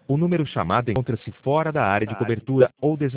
O número chamado encontra-se fora da área de cobertura ou